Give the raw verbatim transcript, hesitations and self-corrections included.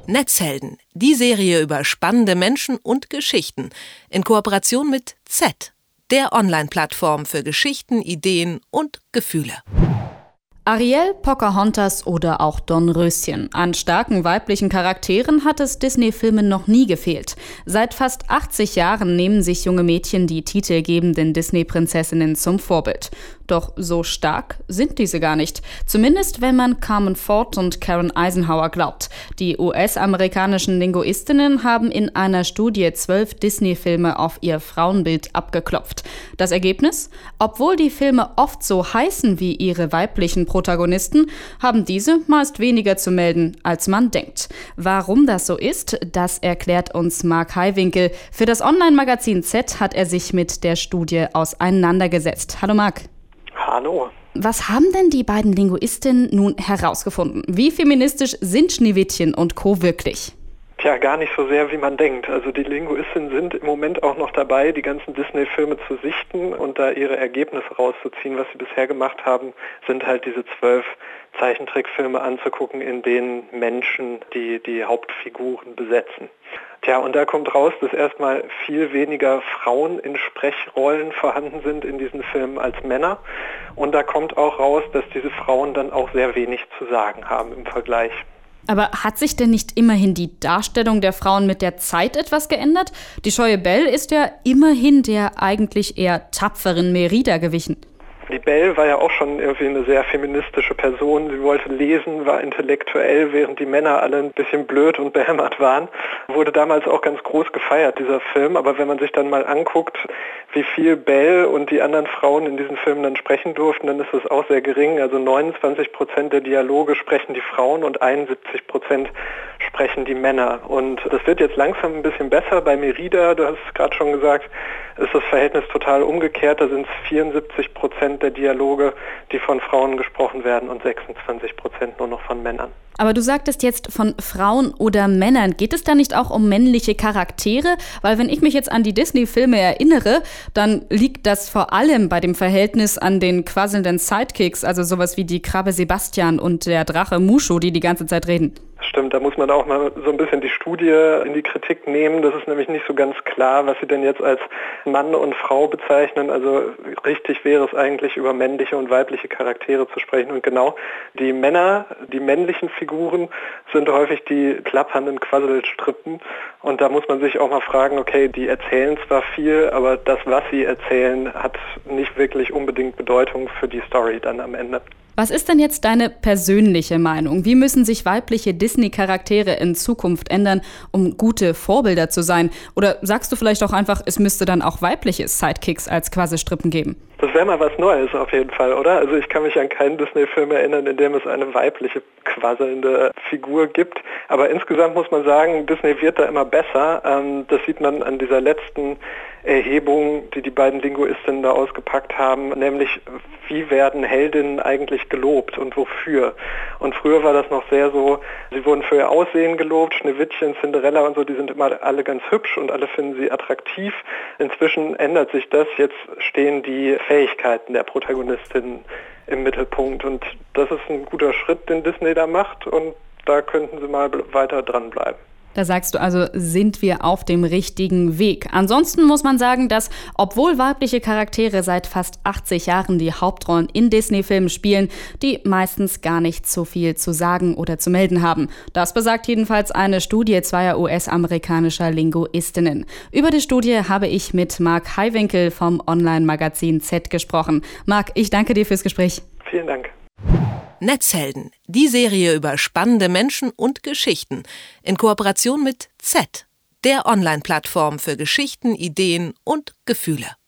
Netzhelden, die Serie über spannende Menschen und Geschichten in Kooperation mit Z, der Online-Plattform für Geschichten, Ideen und Gefühle. Ariel, Pocahontas oder auch Dornröschen. An starken weiblichen Charakteren hat es Disney-Filmen noch nie gefehlt. Seit fast achtzig Jahren nehmen sich junge Mädchen die titelgebenden Disney-Prinzessinnen zum Vorbild. Doch so stark sind diese gar nicht. Zumindest wenn man Carmen Ford und Karen Eisenhower glaubt. Die U S-amerikanischen Linguistinnen haben in einer Studie zwölf Disney-Filme auf ihr Frauenbild abgeklopft. Das Ergebnis? Obwohl die Filme oft so heißen wie ihre weiblichen Protagonisten, haben diese meist weniger zu melden, als man denkt. Warum das so ist, das erklärt uns Mark Heiwinkel. Für das Online-Magazin Z hat er sich mit der Studie auseinandergesetzt. Hallo Mark. Hallo. Was haben denn die beiden Linguistinnen nun herausgefunden? Wie feministisch sind Schneewittchen und Co. wirklich? Tja, gar nicht so sehr, wie man denkt. Also die Linguistinnen sind im Moment auch noch dabei, die ganzen Disney-Filme zu sichten und da ihre Ergebnisse rauszuziehen. Was sie bisher gemacht haben, sind halt diese zwölf Zeichentrickfilme anzugucken, in denen Menschen die, die Hauptfiguren besetzen. Tja, und da kommt raus, dass erstmal viel weniger Frauen in Sprechrollen vorhanden sind in diesen Filmen als Männer. Und da kommt auch raus, dass diese Frauen dann auch sehr wenig zu sagen haben im Vergleich. Aber hat sich denn nicht immerhin die Darstellung der Frauen mit der Zeit etwas geändert? Die scheue Belle ist ja immerhin der eigentlich eher tapferen Merida gewichen. Die Belle war ja auch schon irgendwie eine sehr feministische Person. Sie wollte lesen, war intellektuell, während die Männer alle ein bisschen blöd und behämmert waren. Wurde damals auch ganz groß gefeiert, dieser Film. Aber wenn man sich dann mal anguckt, wie viel Belle und die anderen Frauen in diesen Filmen dann sprechen durften, dann ist das auch sehr gering. Also neunundzwanzig Prozent der Dialoge sprechen die Frauen und einundsiebzig Prozent sprechen die Männer. Und das wird jetzt langsam ein bisschen besser. Bei Merida, du hast es gerade schon gesagt, ist das Verhältnis total umgekehrt. Da sind es vierundsiebzig Prozent der Dialoge, die von Frauen gesprochen werden und sechsundzwanzig Prozent nur noch von Männern. Aber du sagtest jetzt von Frauen oder Männern. Geht es da nicht auch um männliche Charaktere? Weil wenn ich mich jetzt an die Disney-Filme erinnere, dann liegt das vor allem bei dem Verhältnis an den quasselnden Sidekicks, also sowas wie die Krabbe Sebastian und der Drache Mushu, die die ganze Zeit reden. Stimmt, da muss man auch mal so ein bisschen die Studie in die Kritik nehmen. Das ist nämlich nicht so ganz klar, was sie denn jetzt als Mann und Frau bezeichnen. Also richtig wäre es eigentlich, über männliche und weibliche Charaktere zu sprechen. Und genau, die Männer, die männlichen Figuren sind häufig die klappernden Quasselstrippen. Und da muss man sich auch mal fragen, okay, die erzählen zwar viel, aber das, was sie erzählen, hat nicht wirklich unbedingt Bedeutung für die Story dann am Ende. Was ist denn jetzt deine persönliche Meinung? Wie müssen sich weibliche Disney-Charaktere in Zukunft ändern, um gute Vorbilder zu sein? Oder sagst du vielleicht auch einfach, es müsste dann auch weibliche Sidekicks als Quasselstrippen geben? Das wäre mal was Neues auf jeden Fall, oder? Also ich kann mich an keinen Disney-Film erinnern, in dem es eine weibliche quasselnde Figur gibt. Aber insgesamt muss man sagen, Disney wird da immer besser. Das sieht man an dieser letzten Erhebung, die die beiden Linguistinnen da ausgepackt haben, nämlich wie werden Heldinnen eigentlich gelobt und wofür? Und früher war das noch sehr so, sie wurden für ihr Aussehen gelobt, Schneewittchen, Cinderella und so, die sind immer alle ganz hübsch und alle finden sie attraktiv. Inzwischen ändert sich das, jetzt stehen die Fähigkeiten der Protagonistinnen im Mittelpunkt und das ist ein guter Schritt, den Disney da macht und da könnten sie mal weiter dranbleiben. Da sagst du also, sind wir auf dem richtigen Weg. Ansonsten muss man sagen, dass, obwohl weibliche Charaktere seit fast achtzig Jahren die Hauptrollen in Disney-Filmen spielen, die meistens gar nicht so viel zu sagen oder zu melden haben. Das besagt jedenfalls eine Studie zweier U S-amerikanischer Linguistinnen. Über die Studie habe ich mit Mark Heiwinkel vom Online-Magazin Z gesprochen. Mark, ich danke dir fürs Gespräch. Vielen Dank. Netzhelden, die Serie über spannende Menschen und Geschichten in Kooperation mit Z, der Online-Plattform für Geschichten, Ideen und Gefühle.